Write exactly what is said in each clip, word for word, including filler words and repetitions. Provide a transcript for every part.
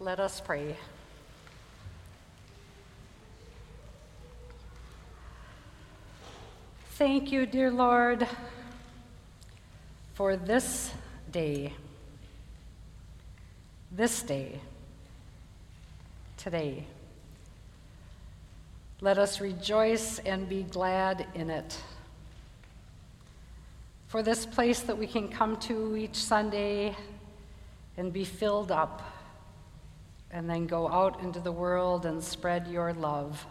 Let us pray. Thank you, dear Lord, for this day, this day, today. Let us rejoice and be glad in it. For this place that we can come to each Sunday and be filled up, and then go out into the world and spread your love.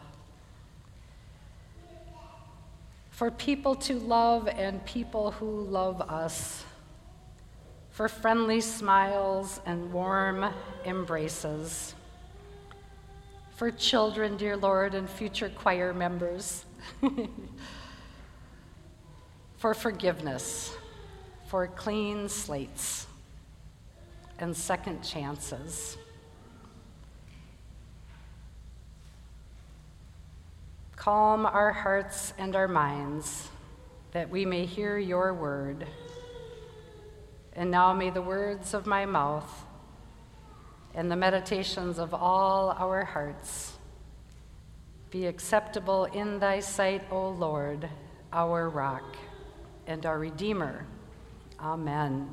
For people to love and people who love us. For friendly smiles and warm embraces. For children, dear Lord, and future choir members. For forgiveness. For clean slates and second chances. Calm our hearts and our minds, that we may hear your word. And now may the words of my mouth and the meditations of all our hearts be acceptable in thy sight, O Lord, our rock and our Redeemer. Amen.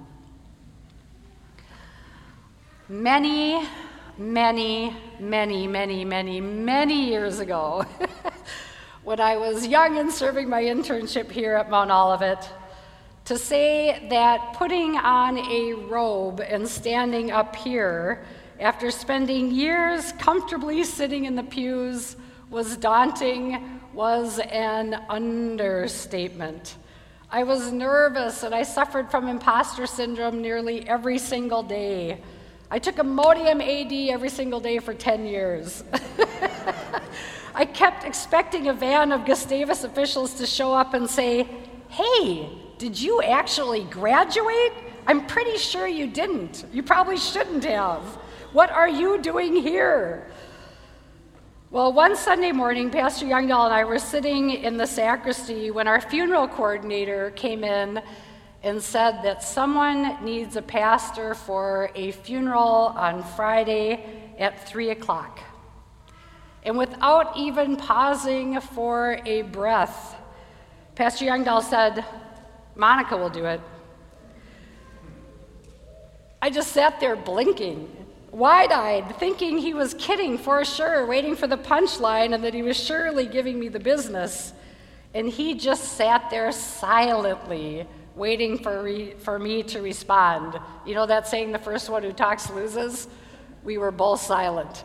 Many, many, many, many, many, many years ago, when I was young and serving my internship here at Mount Olivet, to say that putting on a robe and standing up here after spending years comfortably sitting in the pews was daunting was an understatement. I was nervous and I suffered from imposter syndrome nearly every single day. I took Imodium A D every single day for ten years. I kept expecting a van of Gustavus officials to show up and say, "Hey, did you actually graduate? I'm pretty sure you didn't. You probably shouldn't have. What are you doing here?" Well, one Sunday morning, Pastor Youngdahl and I were sitting in the sacristy when our funeral coordinator came in and said that someone needs a pastor for a funeral on Friday at three o'clock. And without even pausing for a breath, Pastor Youngdahl said, "Monica will do it." I just sat there blinking, wide-eyed, thinking he was kidding for sure, waiting for the punchline and that he was surely giving me the business. And he just sat there silently, waiting for, re- for me to respond. You know that saying, the first one who talks loses? We were both silent.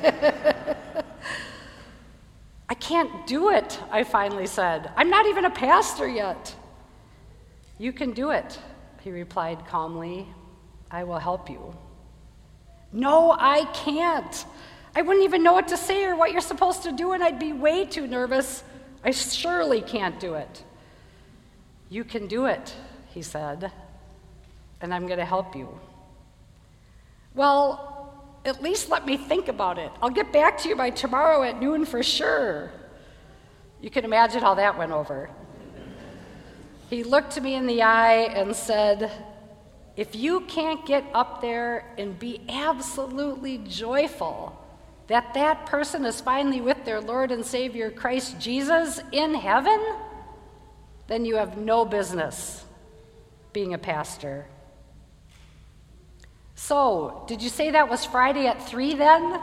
"I can't do it," I finally said. "I'm not even a pastor yet." "You can do it," he replied calmly. "I will help you." "No, I can't. I wouldn't even know what to say or what you're supposed to do, and I'd be way too nervous. I surely can't do it." "You can do it," he said, "and I'm going to help you." "Well, at least let me think about it. I'll get back to you by tomorrow at noon for sure." You can imagine how that went over. He looked me in the eye and said, "If you can't get up there and be absolutely joyful that that person is finally with their Lord and Savior Christ Jesus in heaven, then you have no business being a pastor." "So, did you say that was Friday at three then?"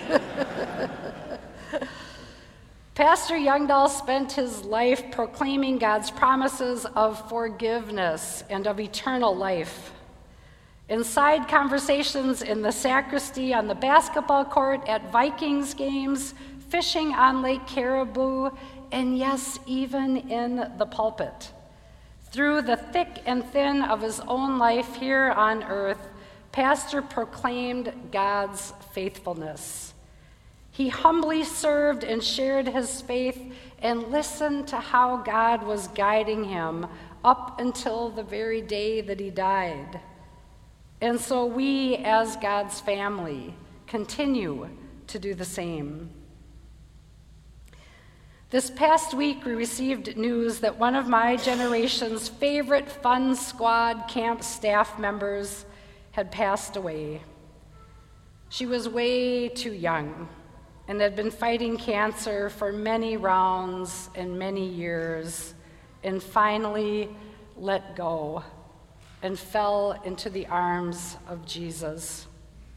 Pastor Youngdahl spent his life proclaiming God's promises of forgiveness and of eternal life. In side conversations in the sacristy, on the basketball court, at Vikings games, fishing on Lake Caribou, and yes, even in the pulpit. Through the thick and thin of his own life here on earth, Pastor proclaimed God's faithfulness. He humbly served and shared his faith and listened to how God was guiding him up until the very day that he died. And so we, as God's family, continue to do the same. This past week, we received news that one of my generation's favorite Fun Squad camp staff members had passed away. She was way too young and had been fighting cancer for many rounds and many years, and finally let go and fell into the arms of Jesus.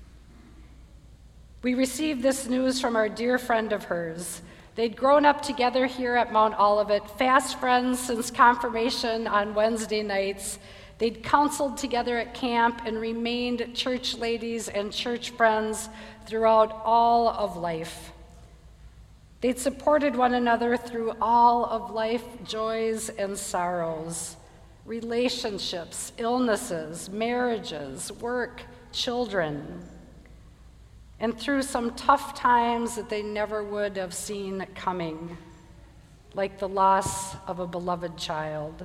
We received this news from our dear friend of hers. They'd grown up together here at Mount Olivet, fast friends since confirmation on Wednesday nights. They'd counseled together at camp and remained church ladies and church friends throughout all of life. They'd supported one another through all of life joys and sorrows, relationships, illnesses, marriages, work, children, and through some tough times that they never would have seen coming, like the loss of a beloved child.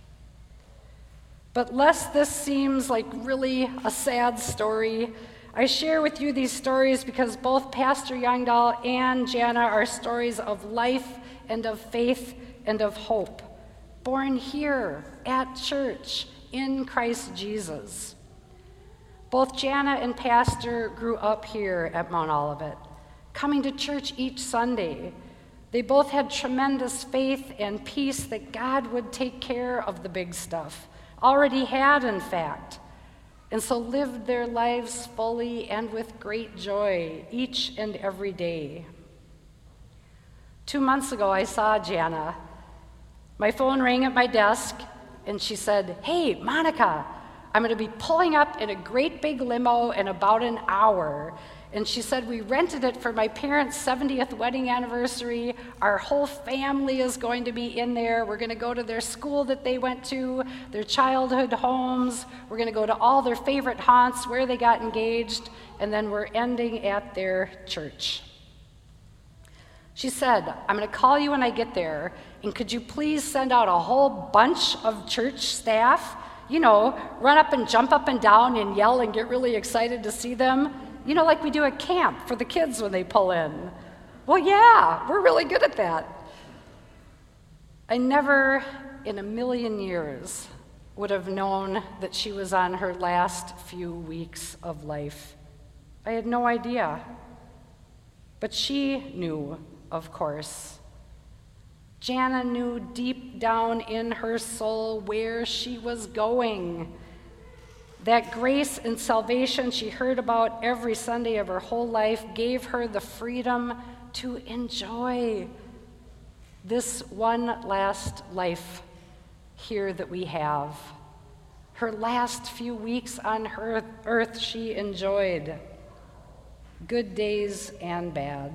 But lest this seems like really a sad story, I share with you these stories because both Pastor Youngdahl and Jana are stories of life and of faith and of hope, born here at church in Christ Jesus. Both Jana and Pastor grew up here at Mount Olivet, coming to church each Sunday. They both had tremendous faith and peace that God would take care of the big stuff, already had, in fact, and so lived their lives fully and with great joy each and every day. Two months ago, I saw Jana. My phone rang at my desk, and she said, "Hey, Monica, I'm going to be pulling up in a great big limo in about an hour." And she said, "We rented it for my parents' seventieth wedding anniversary. Our whole family is going to be in there. We're going to go to their school that they went to, their childhood homes. We're going to go to all their favorite haunts where they got engaged, and then we're ending at their church." She said, "I'm going to call you when I get there, and could you please send out a whole bunch of church staff? You know, run up and jump up and down and yell and get really excited to see them. You know, like we do at camp for the kids when they pull in." Well, yeah, we're really good at that. I never in a million years would have known that she was on her last few weeks of life. I had no idea. But she knew, of course. Jana knew deep down in her soul where she was going. That grace and salvation she heard about every Sunday of her whole life gave her the freedom to enjoy this one last life here that we have. Her last few weeks on her earth she enjoyed, good days and bad.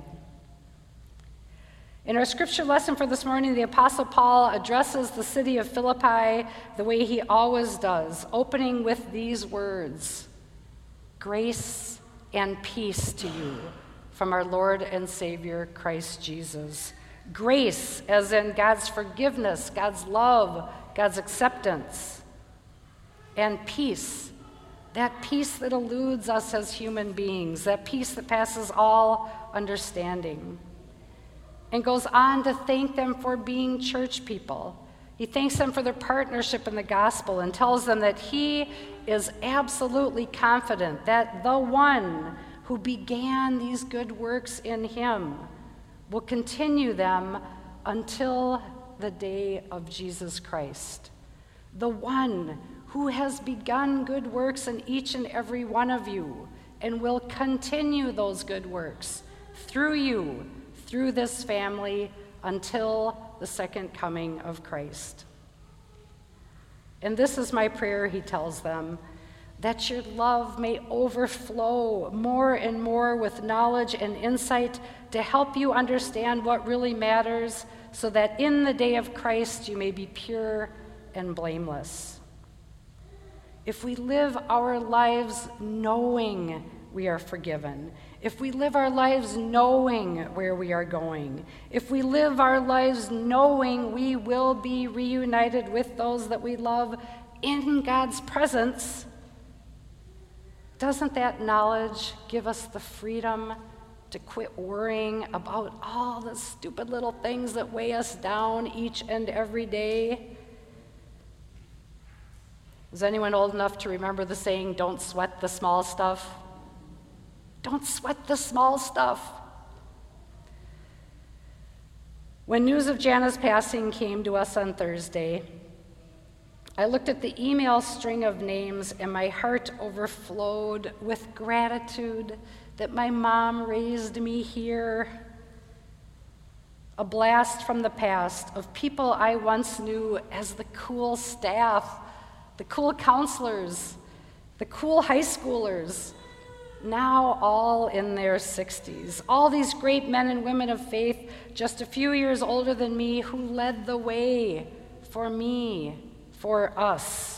In our scripture lesson for this morning, the Apostle Paul addresses the city of Philippi the way he always does, opening with these words: "Grace and peace to you from our Lord and Savior, Christ Jesus." Grace, as in God's forgiveness, God's love, God's acceptance. And peace, that peace that eludes us as human beings, that peace that passes all understanding. And goes on to thank them for being church people. He thanks them for their partnership in the gospel and tells them that he is absolutely confident that the one who began these good works in him will continue them until the day of Jesus Christ. The one who has begun good works in each and every one of you and will continue those good works through you, through this family, until the second coming of Christ. And this is my prayer, he tells them, that your love may overflow more and more with knowledge and insight to help you understand what really matters, so that in the day of Christ you may be pure and blameless. If we live our lives knowing we are forgiven, if we live our lives knowing where we are going, if we live our lives knowing we will be reunited with those that we love in God's presence, doesn't that knowledge give us the freedom to quit worrying about all the stupid little things that weigh us down each and every day? Is anyone old enough to remember the saying, "Don't sweat the small stuff"? Don't sweat the small stuff. When news of Jana's passing came to us on Thursday, I looked at the email string of names and my heart overflowed with gratitude that my mom raised me here. A blast from the past of people I once knew as the cool staff, the cool counselors, the cool high schoolers, now all in their sixties. All these great men and women of faith, just a few years older than me, who led the way for me, for us.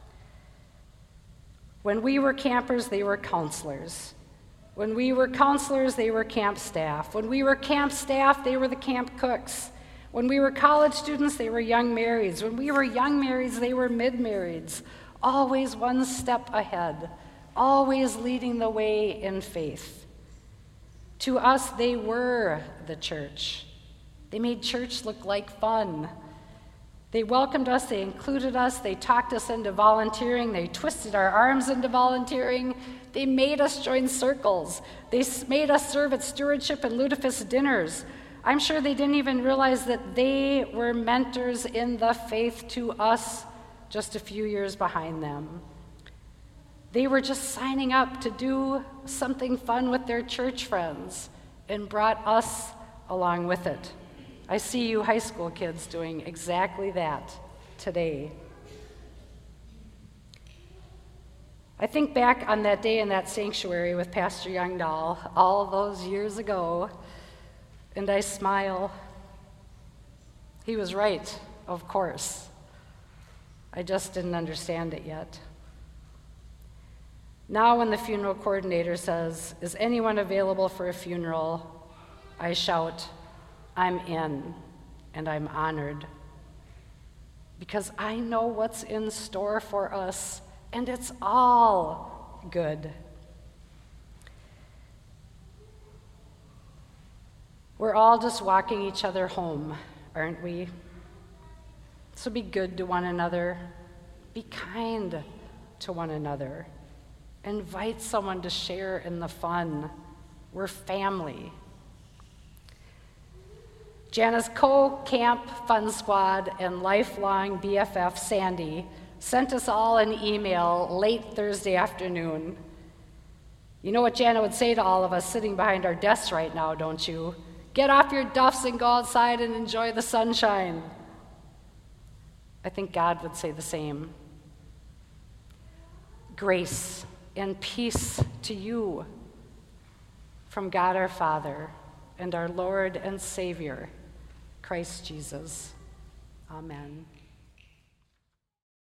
When we were campers, they were counselors. When we were counselors, they were camp staff. When we were camp staff, they were the camp cooks. When we were college students, they were young marrieds. When we were young marrieds, they were mid-marrieds. Always one step ahead, always leading the way in faith. To us, they were the church. They made church look like fun. They welcomed us, they included us, they talked us into volunteering, they twisted our arms into volunteering, they made us join circles, they made us serve at stewardship and lutefisk dinners. I'm sure they didn't even realize that they were mentors in the faith to us just a few years behind them. They were just signing up to do something fun with their church friends and brought us along with it. I see you high school kids doing exactly that today. I think back on that day in that sanctuary with Pastor Youngdahl all those years ago, and I smile. He was right, of course. I just didn't understand it yet. Now when the funeral coordinator says, "Is anyone available for a funeral?" I shout, "I'm in," and I'm honored. Because I know what's in store for us, and it's all good. We're all just walking each other home, aren't we? So be good to one another. Be kind to one another. Invite someone to share in the fun. We're family. Jana's co-camp fun squad and lifelong B F F, Sandy, sent us all an email late Thursday afternoon. You know what Jana would say to all of us sitting behind our desks right now, don't you? Get off your duffs and go outside and enjoy the sunshine. I think God would say the same. Grace and peace to you from God our Father and our Lord and Savior, Christ Jesus. Amen.